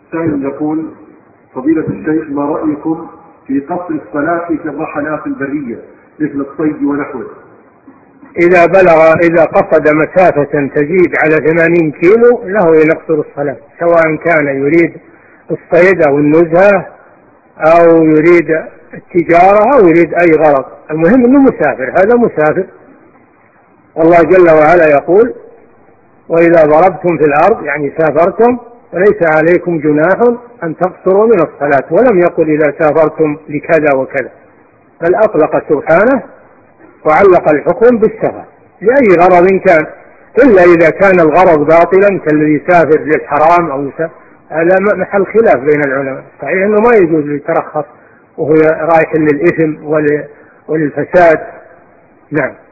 سائل يقول: فضيلة الشيخ، ما رأيكم في قصر الصلاة في الرحلات البرية مثل الصيد ونحوه؟ إذا قصد مسافة تزيد على 80 كيلو له يقصر الصلاة، سواء كان يريد الصيد أو النزهة أو يريد التجارة أو يريد أي غرض، المهم أنه مسافر، هذا مسافر. والله جل وعلا يقول: وإذا ضربتم في الأرض، يعني سافرتم، فليس عليكم جناح أن تقصروا من الصلاة. ولم يقل إذا سافرتم لكذا وكذا، بل أطلق سبحانه وعلق الحكم بالسفر لأي غرض كان، إلا إذا كان الغرض باطلا كالذي يسافر للحرام أو هذا محل خلاف بين العلماء. صحيح أنه ما يجوز يترخص وهو رايح للإثم وللفساد. نعم.